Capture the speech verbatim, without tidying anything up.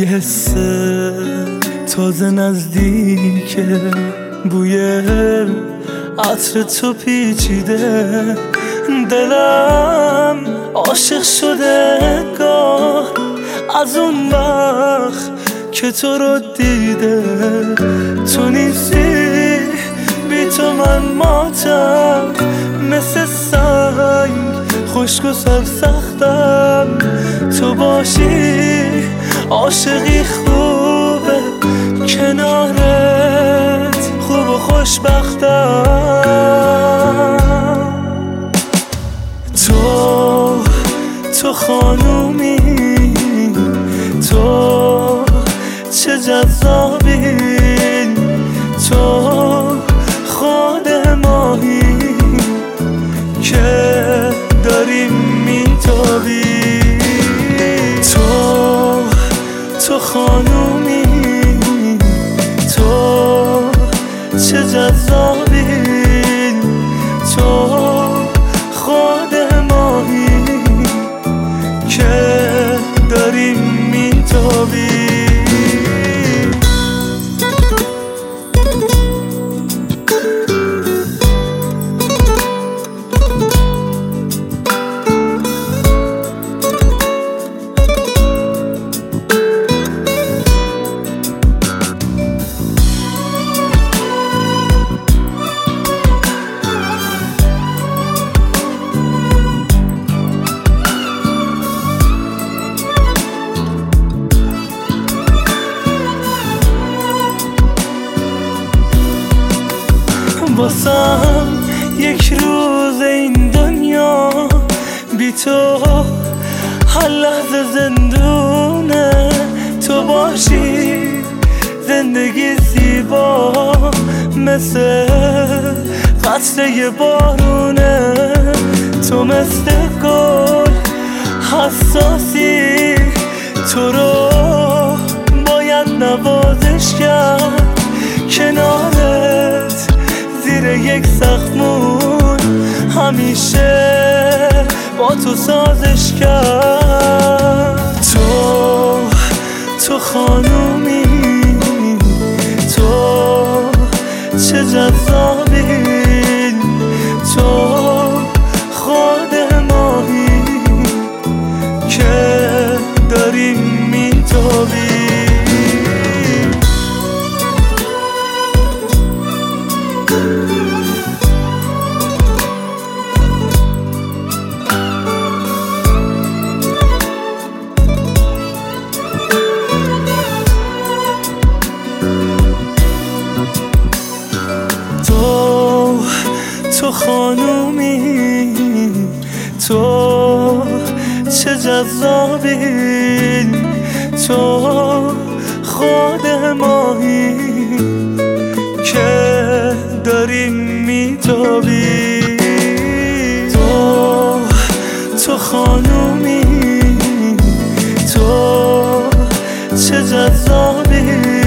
حسه تازه نزدیکه، بوی عطر تو پیچیده، دلم عاشق شده گاه از اون وقت که تو رو دیده. تو نیستی بی تو من ماتم، مثل سنگ خشک و سرسختم. تو باشی عاشقی خوبه، کنارت خوب و خوشبختم. تو تو خانومی، تو چه جذابی، تو خود ماهی که داریم میتابی. تو تو خانومی، تو چه جذابی، تو خود ماهی که داریم میتابی. واسم یک روز این دنیا بی تو هر لحظه زندونه. تو باشی زندگی زیبا، مثل قطره بارونه. تو مثل گل حساسی، تو رو باید نوازش کرد، کنارت زیر یک سقفمون همیشه با تو سازش کرد. تو تو خانومی، تو چه جذابی، تو خود ماهی که داریم میتابی. تو خانومی، تو چه جذابی، تو خود ماهی که داریم میتابی. تو تو خانومی، تو چه جذابی،